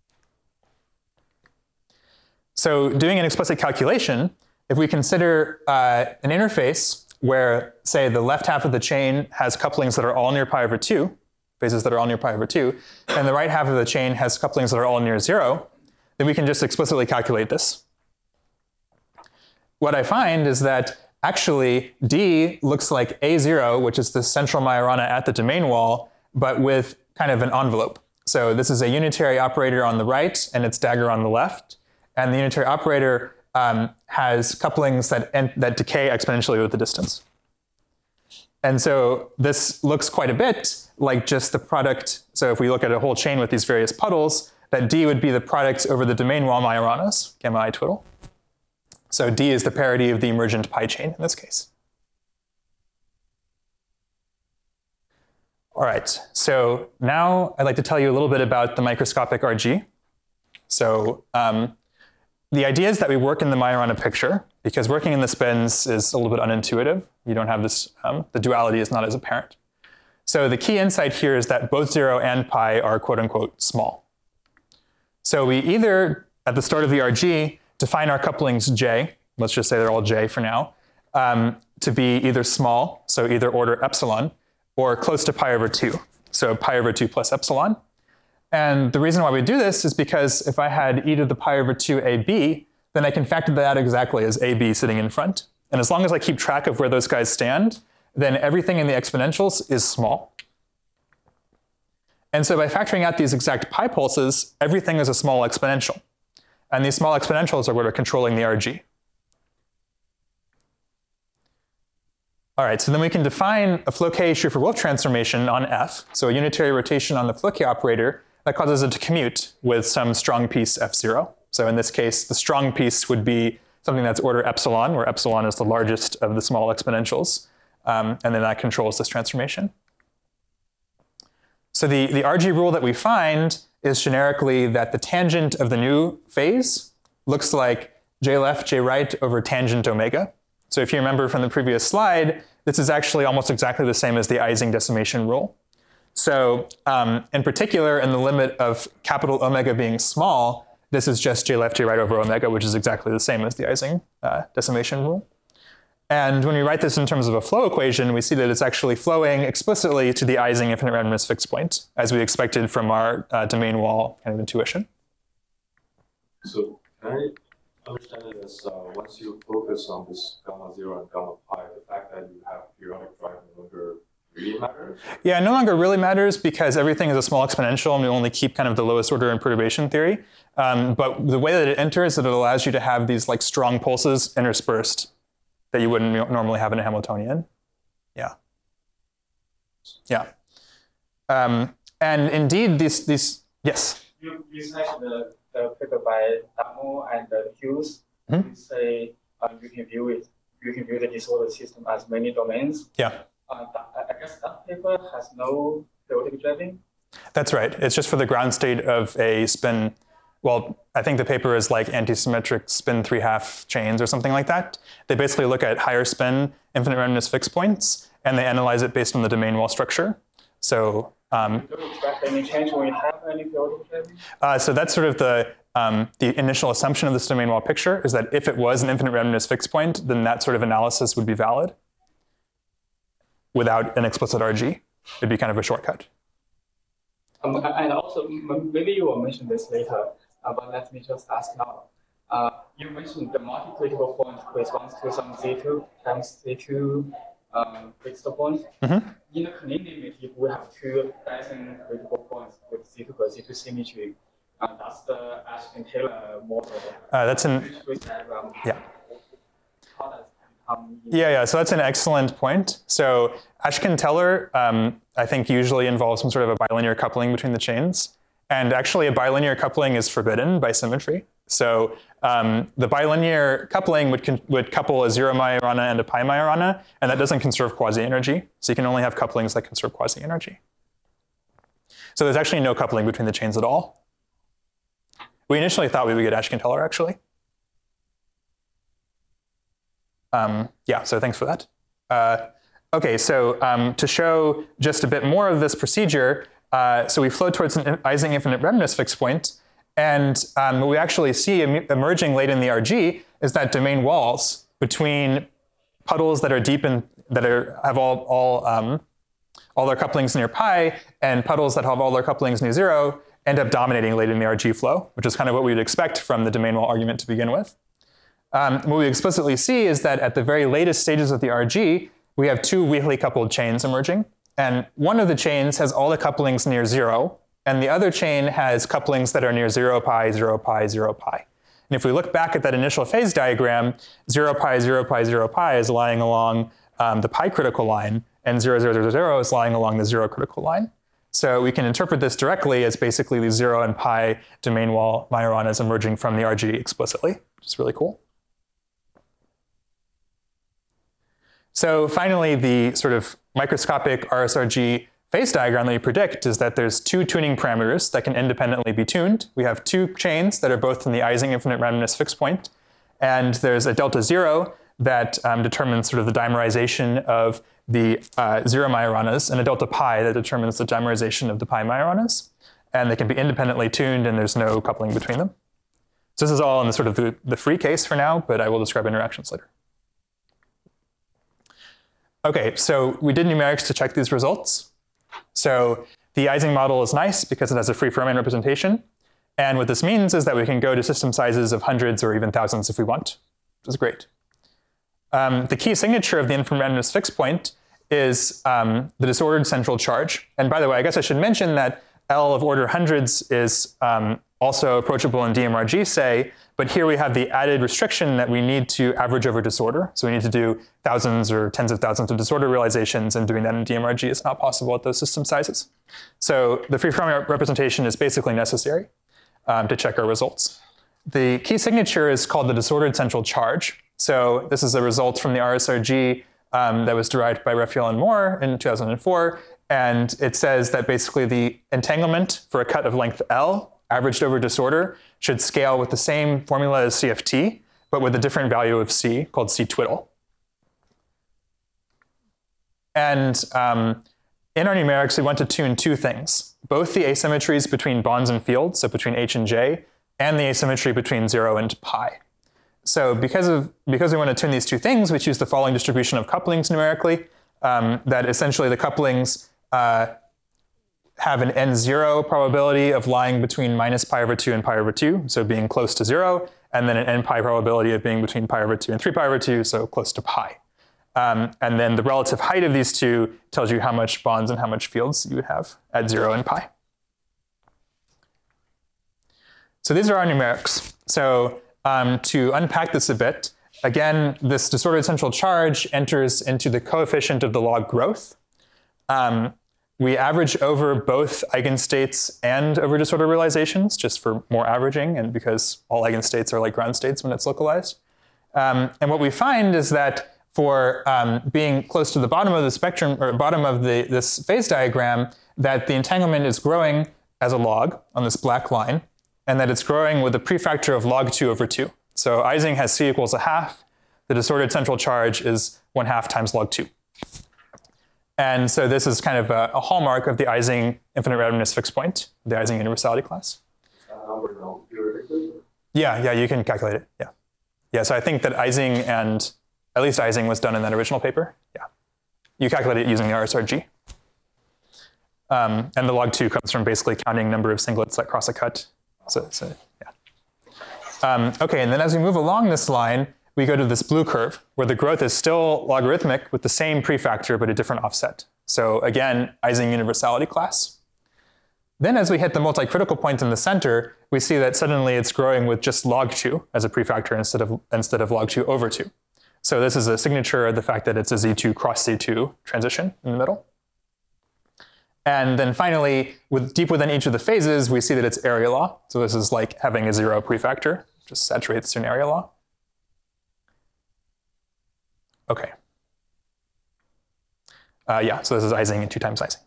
Speaker 1: So doing an explicit calculation, if we consider uh, an interface where, say, the left half of the chain has couplings that are all near pi over two, phases that are all near pi over two, and the right half of the chain has couplings that are all near zero, then we can just explicitly calculate this. What I find is that actually, D looks like A zero, which is the central Majorana at the domain wall, but with kind of an envelope. So this is a unitary operator on the right, and its dagger on the left. And the unitary operator um, has couplings that, that decay exponentially with the distance. And so this looks quite a bit like just the product. So if we look at a whole chain with these various puddles, that D would be the product over the domain wall Majoranas, gamma I twiddle. So D is the parity of the emergent pi chain in this case. All right, so now I'd like to tell you a little bit about the microscopic R G. So um, the idea is that we work in the Majorana picture, because working in the spins is a little bit unintuitive. You don't have this, um, the duality is not as apparent. So the key insight here is that both zero and pi are quote unquote small. So we either, at the start of the R G, define our couplings J, let's just say they're all J for now, um, to be either small, so either order epsilon, or close to pi over two, so pi over two plus epsilon. And the reason why we do this is because if I had e to the pi over two A B, then I can factor that out exactly as A B sitting in front. And as long as I keep track of where those guys stand, then everything in the exponentials is small. And so by factoring out these exact pi pulses, everything is a small exponential. And these small exponentials are what are controlling the R G. All right, so then we can define a Floquet-Schrieffer-Wolff transformation on F, so a unitary rotation on the Floquet operator that causes it to commute with some strong piece F zero. So in this case, the strong piece would be something that's order epsilon, where epsilon is the largest of the small exponentials. Um, and then that controls this transformation. So the, the R G rule that we find is generically that the tangent of the new phase looks like j left, j right over tangent omega. So if you remember from the previous slide, this is actually almost exactly the same as the Ising decimation rule. So um, in particular, in the limit of capital omega being small, this is just j left, j right over omega, which is exactly the same as the Ising uh, decimation rule. And when we write this in terms of a flow equation, we see that it's actually flowing explicitly to the Ising infinite randomness fixed point, as we expected from our uh, domain wall kind of intuition.
Speaker 5: So can I understand it as uh, once you focus on this gamma zero and gamma pi, the fact that you have periodic drive no longer really matters?
Speaker 1: Yeah, it no longer really matters because everything is a small exponential and we only keep kind of the lowest order in perturbation theory. Um, but the way that it enters, that it allows you to have these like strong pulses interspersed that you wouldn't normally have in a Hamiltonian. Yeah. Yeah. Um, and indeed, these, these yes?
Speaker 3: You, you said the, the paper by Damo and uh, Hughes,
Speaker 1: Mm-hmm.
Speaker 3: you say uh, you can view it, you can view the disordered system as many domains.
Speaker 1: Yeah.
Speaker 3: Uh, that, I guess that paper has no periodic driving.
Speaker 1: That's right. It's just for the ground state of a spin. Well, I think the paper is like antisymmetric spin three half chains or something like that. They basically look at higher spin infinite randomness fixed points, and they analyze it based on the domain wall structure. So, um,
Speaker 3: Do you expect any change when you have any periodic driving?
Speaker 1: uh, so that's sort of the um, the initial assumption of this domain wall picture is that if it was an infinite randomness fixed point, then that sort of analysis would be valid without an explicit R G. It'd be kind of a shortcut.
Speaker 3: Um, and also, maybe you will mention this later. Uh, but let me just ask now. Uh, you mentioned the multi-critical point corresponds to some Z two times Z two um, fixed point.
Speaker 1: Mm-hmm.
Speaker 3: In the Canadian limit, if we have two Dyson critical points with Z two by Z two symmetry, uh, that's the Ashton-Taylor model.
Speaker 1: Uh, that's an
Speaker 3: Which diagram.
Speaker 1: yeah.
Speaker 3: How does it become?
Speaker 1: Yeah, yeah. So that's an excellent point. So Ashkin-Teller, um, I think, usually involves some sort of a bilinear coupling between the chains. And actually, a bilinear coupling is forbidden by symmetry. So um, the bilinear coupling would, would couple a zero Majorana and a pi Majorana, and that doesn't conserve quasi-energy. So you can only have couplings that conserve quasi-energy. So there's actually no coupling between the chains at all. We initially thought we would get Ashkin-Teller, actually. Um, yeah, so thanks for that. Uh, OK, so um, to show just a bit more of this procedure, Uh, so we flow towards an Ising infinite randomness fixed point, and um, what we actually see em emerging late in the R G is that domain walls between puddles that are deep in that are have all all um, all their couplings near pi and puddles that have all their couplings near zero end up dominating late in the R G flow, which is kind of what we would expect from the domain wall argument to begin with. Um, what we explicitly see is that at the very latest stages of the R G, we have two weakly coupled chains emerging. And one of the chains has all the couplings near zero, and the other chain has couplings that are near zero pi, zero pi, zero pi. And if we look back at that initial phase diagram, zero pi, zero pi, zero pi is lying along um, the pi critical line, and zero, zero, zero, zero is lying along the zero critical line. So we can interpret this directly as basically the zero and pi domain wall Majoranas emerging from the R G explicitly, which is really cool. So finally, the sort of microscopic R S R G phase diagram that we predict is that there's two tuning parameters that can independently be tuned. We have two chains that are both in the Ising infinite randomness fixed point, and there's a delta zero that um, determines sort of the dimerization of the uh, zero Majoranas, and a delta pi that determines the dimerization of the pi Majoranas. And they can be independently tuned, and there's no coupling between them. So this is all in the sort of the, the free case for now, but I will describe interactions later. OK, so we did numerics to check these results. So the Ising model is nice because it has a free Fermat representation. And what this means is that we can go to system sizes of hundreds or even thousands if we want, which is great. Um, the key signature of the infinite randomness fixed point is um, the disordered central charge. And by the way, I guess I should mention that L of order hundreds is um, also approachable in D M R G, say, but here we have the added restriction that we need to average over disorder. So we need to do thousands or tens of thousands of disorder realizations, and doing that in D M R G is not possible at those system sizes. So the free Fermat representation is basically necessary um, to check our results. the key signature is called the disordered central charge. So this is a result from the R S R G um, that was derived by Raphael and Moore in two thousand four. And it says that basically the entanglement for a cut of length L, averaged over disorder, should scale with the same formula as C F T, but with a different value of C called C twiddle. And um, in our numerics, we want to tune two things, both the asymmetries between bonds and fields, so between H and J, and the asymmetry between zero and pi. So because, of, because we want to tune these two things, we choose the following distribution of couplings numerically, um, that essentially the couplings uh, have an n zero probability of lying between minus pi over two and pi over two, so being close to zero, and then an n pi probability of being between pi over two and three pi over two, so close to pi. Um, and then the relative height of these two tells you how much bonds and how much fields you would have at zero and pi. So these are our numerics. So um, to unpack this a bit, again, this disordered central charge enters into the coefficient of the log growth. Um, we average over both eigenstates and over disorder realizations, just for more averaging, and because all eigenstates are like ground states when it's localized. Um, and what we find is that for um, being close to the bottom of the spectrum, or bottom of the, this phase diagram, that the entanglement is growing as a log on this black line, and that it's growing with a prefactor of log two over two. So Ising has C equals a half. The disordered central charge is one half times log two. And so this is kind of a, a hallmark of the Ising infinite randomness fixed point, the Ising universality class. Yeah, yeah, you can calculate it, yeah. Yeah, so I think that Ising and, at least Ising was done in that original paper, yeah. You calculate it using the R S R G. Um, and the log two comes from basically counting number of singlets that cross a cut. So, so yeah. Um, okay, and then as we move along this line, we go to this blue curve, where the growth is still logarithmic with the same prefactor, but a different offset. So again, Ising universality class. Then as we hit the multi-critical point in the center, we see that suddenly it's growing with just log two as a prefactor instead of, instead of log two over two. So this is a signature of the fact that it's a Z two cross Z two transition in the middle. And then finally, with deep within each of the phases, we see that it's area law. So this is like having a zero prefactor, just saturates in area law. Okay. Uh, yeah, so this is Ising and two times Ising.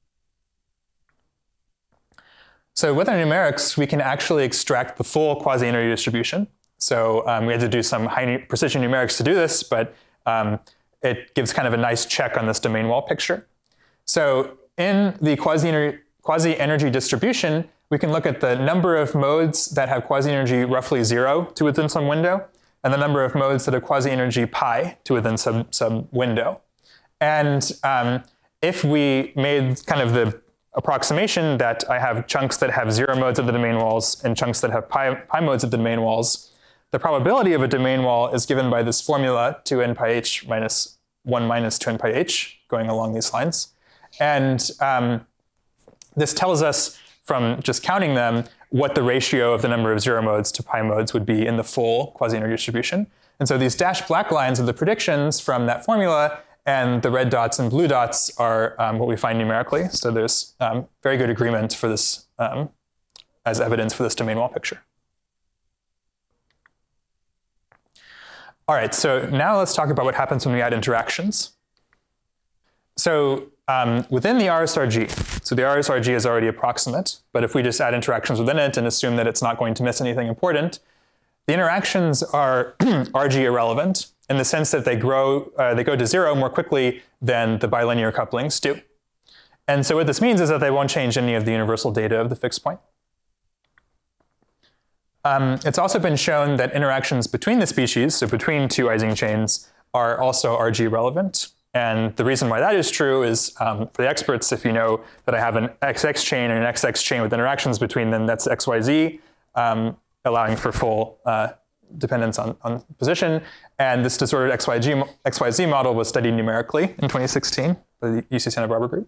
Speaker 1: So with our numerics, we can actually extract the full quasi-energy distribution. So um, we had to do some high precision numerics to do this, but um, it gives kind of a nice check on this domain wall picture. So in the quasi-energy quasi-energy distribution, we can look at the number of modes that have quasi-energy roughly zero to within some window, and the number of modes that have quasi-energy pi to within some, some window. And um, if we made kind of the approximation that I have chunks that have zero modes of the domain walls and chunks that have pi, pi modes of the domain walls, the probability of a domain wall is given by this formula two n pi h minus one minus two n pi h, going along these lines. And um, this tells us from just counting them what the ratio of the number of zero modes to pi modes would be in the full quasi-energy distribution. And so these dashed black lines are the predictions from that formula, and the red dots and blue dots are um, what we find numerically. So there's um, very good agreement for this um, as evidence for this domain wall picture. All right, so now let's talk about what happens when we add interactions. So um, within the R S R G, so the R S R G is already approximate, but if we just add interactions within it and assume that it's not going to miss anything important, the interactions are R G irrelevant in the sense that they grow, uh, they go to zero more quickly than the bilinear couplings do. And so what this means is that they won't change any of the universal data of the fixed point. Um, it's also been shown that interactions between the species, so between two Ising chains, are also R G relevant. And the reason why that is true is, um, for the experts, if you know that I have an X X chain and an X X chain with interactions between them, that's X Y Z, um, allowing for full uh, dependence on, on position. And this disordered X Y G, X Y Z model was studied numerically in twenty sixteen by the U C Santa Barbara group.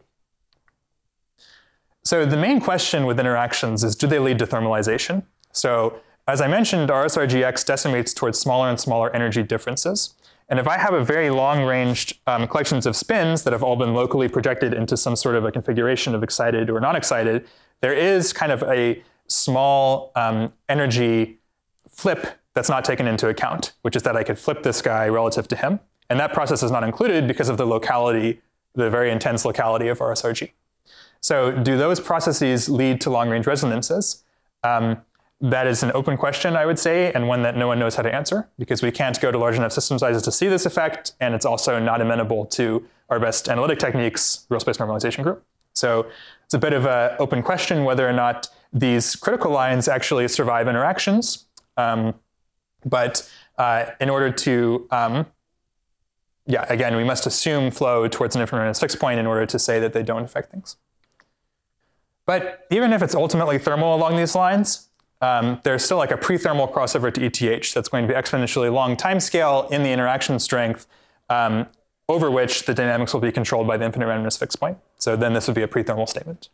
Speaker 1: So the main question with interactions is, do they lead to thermalization? So as I mentioned, R S R G X decimates towards smaller and smaller energy differences. And if I have a very long-ranged um, collections of spins that have all been locally projected into some sort of a configuration of excited or non-excited, there is kind of a small um, energy flip that's not taken into account, which is that I could flip this guy relative to him. And that process is not included because of the locality, the very intense locality of R S R G. So do those processes lead to long-range resonances? Um, that is an open question, I would say, and one that no one knows how to answer, because we can't go to large enough system sizes to see this effect, and it's also not amenable to our best analytic techniques, real space normalization group. So it's a bit of an open question whether or not these critical lines actually survive interactions. Um, but uh, in order to, um, yeah, again, we must assume flow towards an infinite fixed point in order to say that they don't affect things. But even if it's ultimately thermal along these lines, um, there's still like a pre-thermal crossover to E T H that's going to be exponentially long timescale in the interaction strength, um, over which the dynamics will be controlled by the infinite randomness fixed point. So then this would be a pre-thermal statement.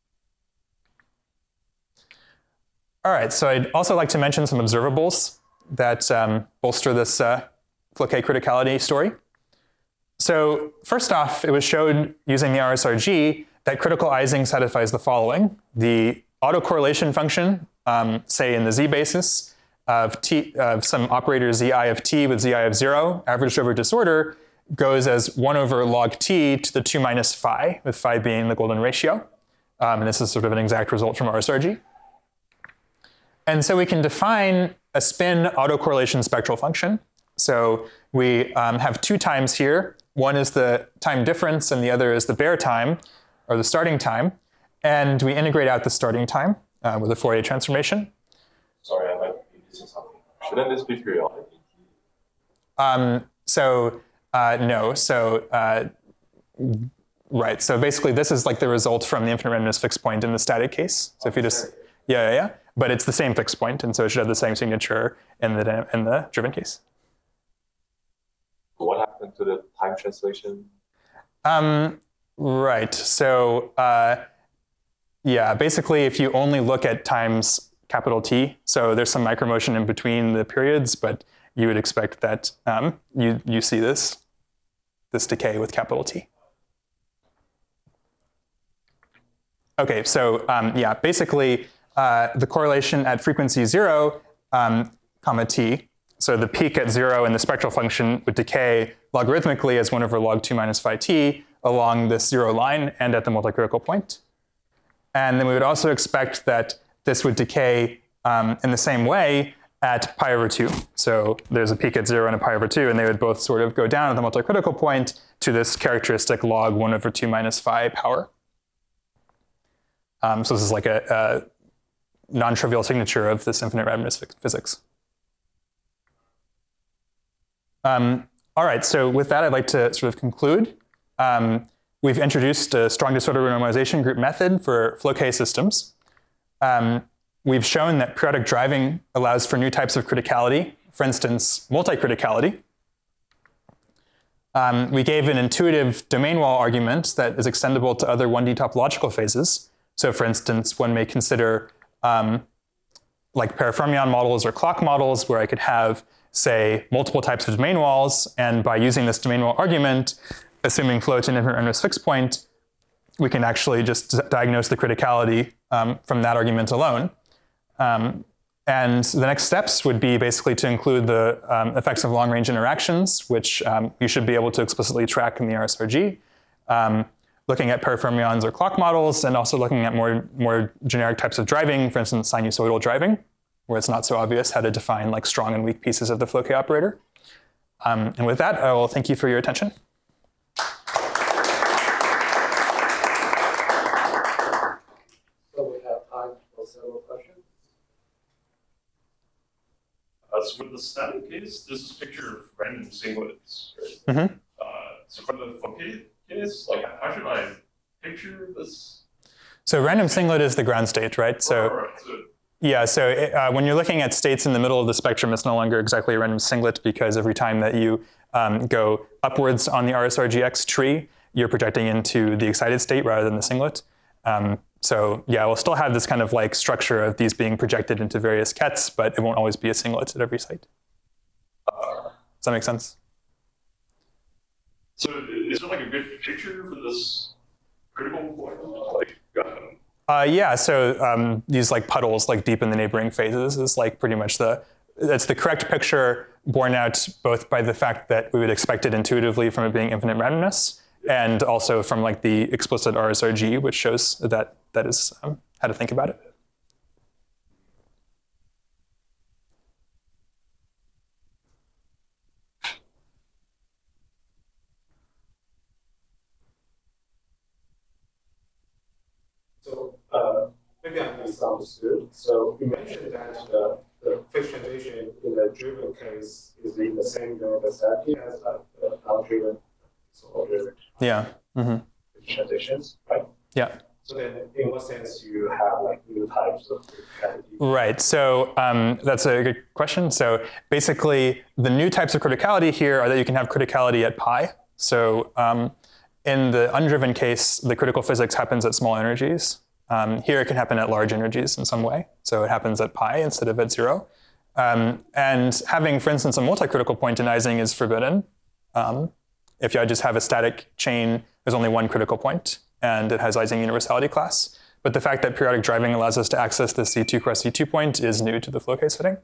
Speaker 1: All right, so I'd also like to mention some observables that um, bolster this uh, Floquet criticality story. So first off, it was showed using the R S R G that critical Ising satisfies the following. The autocorrelation function, um, say in the z basis of, t, of some operator zi of t with zi of zero, averaged over disorder, goes as one over log t to the two minus phi, with phi being the golden ratio. Um, and this is sort of an exact result from R S R G. And so we can define a spin autocorrelation spectral function. So we um, have two times here. One is the time difference, and the other is the bare time, or the starting time. And we integrate out the starting time uh, with a Fourier transformation.
Speaker 5: Sorry, I might be missing something. Shouldn't this be periodic?
Speaker 1: Um, so uh, no, so uh, right. So basically, this is like the result from the infinite randomness fixed point in the static case. So if you just, yeah, yeah, yeah. But it's the same fixed point, and so it should have the same signature in the in the driven case.
Speaker 5: What happened to the time translation?
Speaker 1: Um, right. So uh, yeah, basically, if you only look at times capital T, so there's some micromotion in between the periods, but you would expect that um, you you see this this decay with capital T. Okay. So um, yeah, basically. Uh, the correlation at frequency zero, um, comma t, so the peak at zero in the spectral function would decay logarithmically as one over log two minus phi t along this zero line and at the multicritical point. And then we would also expect that this would decay um, in the same way at pi over two. So there's a peak at zero and a pi over two, and they would both sort of go down at the multicritical point to this characteristic log one over two minus phi power. Um, so this is like a, a non-trivial signature of this infinite randomness physics. Um, all right, so with that, I'd like to sort of conclude. Um, we've introduced a strong disorder renormalization group method for Floquet systems. Um, we've shown that periodic driving allows for new types of criticality, for instance, multi-criticality. Um, we gave an intuitive domain wall argument that is extendable to other one D topological phases. So for instance, one may consider Um, like parafermion models or clock models where I could have, say, multiple types of domain walls. And by using this domain wall argument, assuming flow to an infinite randomness fixed point, we can actually just diagnose the criticality um, from that argument alone. Um, and the next steps would be basically to include the um, effects of long-range interactions, which um, you should be able to explicitly track in the R S R G. Um, looking at parafermions or clock models, and also looking at more, more generic types of driving, for instance, sinusoidal driving, where it's not so obvious how to define like strong and weak pieces of the Floquet operator. Um, and with that, I will thank you for your attention.
Speaker 2: So we have time for several questions.
Speaker 6: Uh, so for the static case, this is a picture of random singlets, right?
Speaker 1: Mm-hmm.
Speaker 6: Uh, so for the Floquet case, like how should I picture this?
Speaker 1: So random singlet is the ground state, right? So,
Speaker 6: All right, so
Speaker 1: yeah, so it, uh, when you're looking at states in the middle of the spectrum, it's no longer exactly a random singlet because every time that you um, go upwards on the R S R G X tree, you're projecting into the excited state rather than the singlet. Um, so yeah, we'll still have this kind of like structure of these being projected into various kets, but it won't always be a singlet at every site.
Speaker 6: uh,
Speaker 1: Does that make sense?
Speaker 6: so is there like a good picture for this critical point? Like, um,
Speaker 1: Uh, yeah, so um, these like puddles like deep in the neighboring phases is like pretty much the that's the correct picture borne out both by the fact that we would expect it intuitively from it being infinite randomness, and also from like the explicit R S R G, which shows that that is um, how to think about it.
Speaker 2: So uh, maybe I misunderstood. So you mentioned that the, the phase transition in the driven case is in the same universality as uh, the non-driven, so driven
Speaker 1: Yeah. Mm-hmm.
Speaker 2: transitions, right?
Speaker 1: Yeah.
Speaker 2: So then, in what sense you have like new types of criticality?
Speaker 1: Right. So um, that's a good question. So basically, the new types of criticality here are that you can have criticality at pi. So um, in the undriven case, the critical physics happens at small energies. Um, here, it can happen at large energies in some way. So it happens at pi instead of at zero. Um, and having, for instance, a multi-critical point in Ising is forbidden. Um, if you just have a static chain, there's only one critical point, and it has Ising universality class. But the fact that periodic driving allows us to access the C two cross C two point is new to the flow case fitting.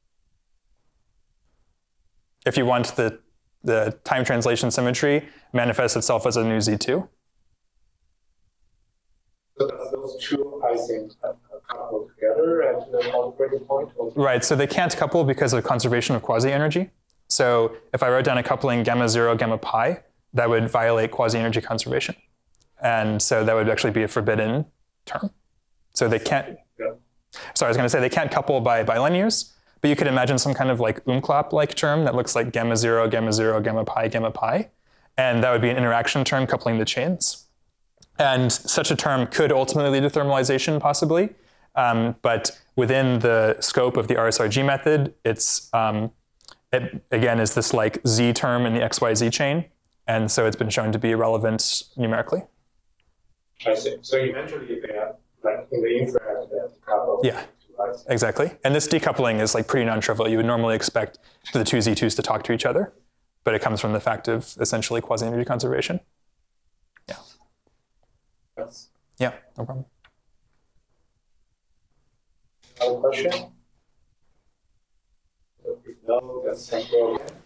Speaker 1: If you want, the, the time translation symmetry manifests itself as a new Z two.
Speaker 2: So does those two Ising uh, couple together at the operating point? Or?
Speaker 1: Right, so they can't couple because of conservation of quasi-energy. So if I wrote down a coupling gamma zero, gamma pi, that would violate quasi-energy conservation. And so that would actually be a forbidden term. So they can't,
Speaker 2: Yeah.
Speaker 1: sorry, I was gonna say they can't couple by bilinears, but you could imagine some kind of like umklapp-like term that looks like gamma zero, gamma zero, gamma pi, gamma pi. And that would be an interaction term coupling the chains. And such a term could ultimately lead to thermalization, possibly. Um, but within the scope of the R S R G method, it's, um, it, again, is this like Z term in the X Y Z chain. And so it's been shown to be irrelevant numerically.
Speaker 2: I see. So eventually they are like in the infrared that couple.
Speaker 1: Yeah, exactly. And this decoupling is like pretty non-trivial. You would normally expect the two Z twos to talk to each other, but it comes from the fact of essentially quasi-energy conservation. Yeah.
Speaker 2: Yes.
Speaker 1: Yeah, no problem.
Speaker 2: Another question? If no, that's thank you again.